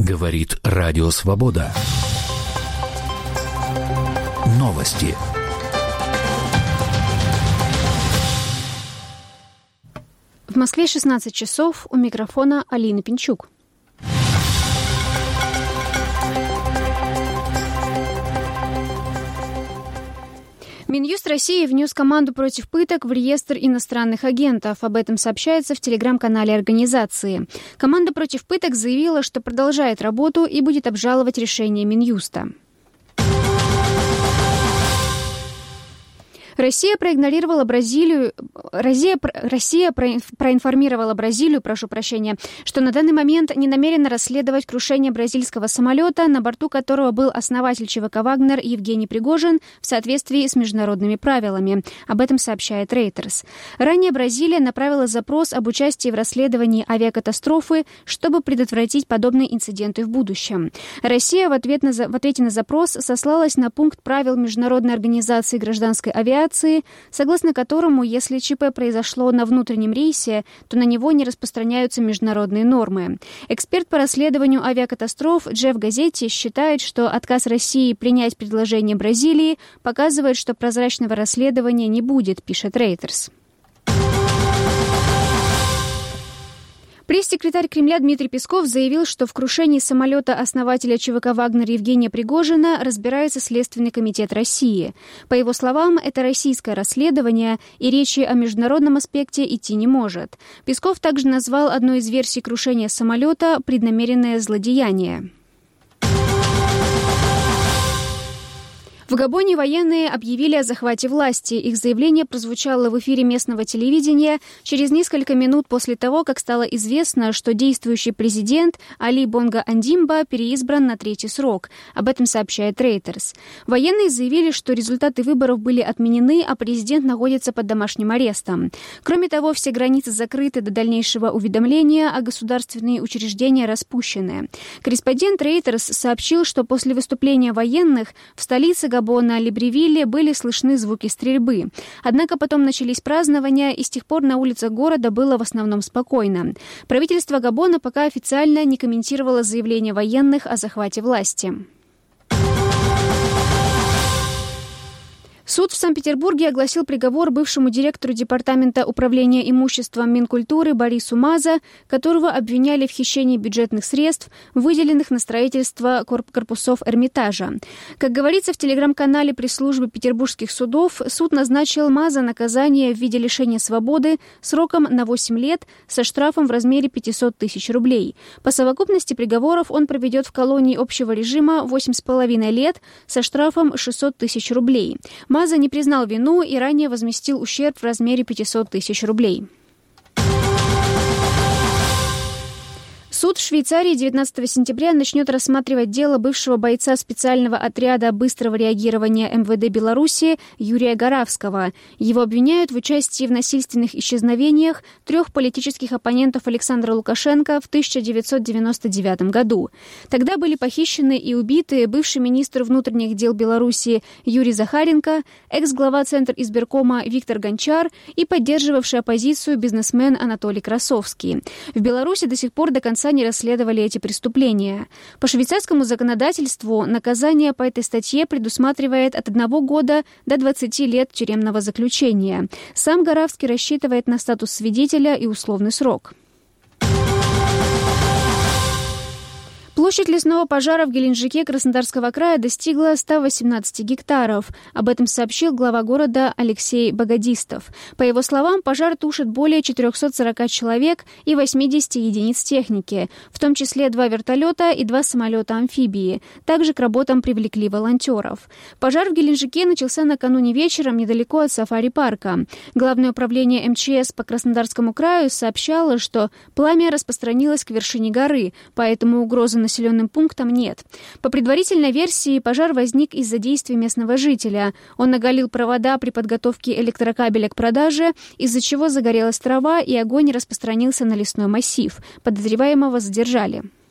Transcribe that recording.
Говорит Радио Свобода. Новости. В Москве 16 часов. У микрофона Алина Пинчук. Минюст России внес команду против пыток в реестр иностранных агентов. Об этом сообщается в телеграм-канале организации. Команда против пыток заявила, что продолжает работу и будет обжаловать решение Минюста. Россия проинформировала Бразилию, что на данный момент не намерена расследовать крушение бразильского самолета, на борту которого был основатель ЧВК «Вагнер» Евгений Пригожин, в соответствии с международными правилами. Об этом сообщает Reuters. Ранее Бразилия направила запрос об участии в расследовании авиакатастрофы, чтобы предотвратить подобные инциденты в будущем. Россия в ответе на запрос сослалась на пункт правил Международной организации гражданской авиации, согласно которому, если ЧП произошло на внутреннем рейсе, то на него не распространяются международные нормы. Эксперт по расследованию авиакатастроф Джефф Газетти считает, что отказ России принять предложение Бразилии показывает, что прозрачного расследования не будет, пишет Reuters. Пресс-секретарь Кремля Дмитрий Песков заявил, что в крушении самолета основателя ЧВК «Вагнер» Евгения Пригожина разбирается Следственный комитет России. По его словам, это российское расследование, и речи о международном аспекте идти не может. Песков также назвал одной из версий крушения самолета преднамеренное злодеяние. В Габоне военные объявили о захвате власти. Их заявление прозвучало в эфире местного телевидения через несколько минут после того, как стало известно, что действующий президент Али Бонго Андимба переизбран на третий срок. Об этом сообщает Reuters. Военные заявили, что результаты выборов были отменены, а президент находится под домашним арестом. Кроме того, все границы закрыты до дальнейшего уведомления, а государственные учреждения распущены. Корреспондент Reuters сообщил, что после выступления военных в столице Габона Либревилле были слышны звуки стрельбы. Однако потом начались празднования, и с тех пор на улицах города было в основном спокойно. Правительство Габона пока официально не комментировало заявление военных о захвате власти. Суд в Санкт-Петербурге огласил приговор бывшему директору Департамента управления имуществом Минкультуры Борису Маза, которого обвиняли в хищении бюджетных средств, выделенных на строительство корпусов Эрмитажа. Как говорится в телеграм-канале пресс-службы петербургских судов, суд назначил Маза наказание в виде лишения свободы сроком на 8 лет со штрафом в размере 500 тысяч рублей. По совокупности приговоров он проведет в колонии общего режима 8,5 лет со штрафом 600 тысяч рублей. Маза не признал вину и ранее возместил ущерб в размере 500 тысяч рублей. Суд в Швейцарии 19 сентября начнет рассматривать дело бывшего бойца специального отряда быстрого реагирования МВД Беларуси Юрия Горавского. Его обвиняют в участии в насильственных исчезновениях 3 политических оппонентов Александра Лукашенко в 1999 году. Тогда были похищены и убиты бывший министр внутренних дел Беларуси Юрий Захаренко, экс-глава Центра избиркома Виктор Гончар и поддерживавший оппозицию бизнесмен Анатолий Красовский. В Беларуси до сих пор до конца не расследовали эти преступления. По швейцарскому законодательству наказание по этой статье предусматривает от 1 года до 20 лет тюремного заключения. Сам Горавский рассчитывает на статус свидетеля и условный срок. Площадь лесного пожара в Геленджике Краснодарского края достигла 118 гектаров. Об этом сообщил глава города Алексей Богодистов. По его словам, пожар тушит более 440 человек и 80 единиц техники, в том числе 2 вертолета и 2 самолета-амфибии. Также к работам привлекли волонтеров. Пожар в Геленджике начался накануне вечером недалеко от сафари-парка. Главное управление МЧС по Краснодарскому краю сообщало, что пламя распространилось к вершине горы, поэтому угрозы населенным пунктам нет. По предварительной версии, пожар возник из-за действий местного жителя. Он наголил провода при подготовке электрокабеля к продаже, из-за чего загорелась трава и огонь распространился на лесной массив. Подозреваемого задержали.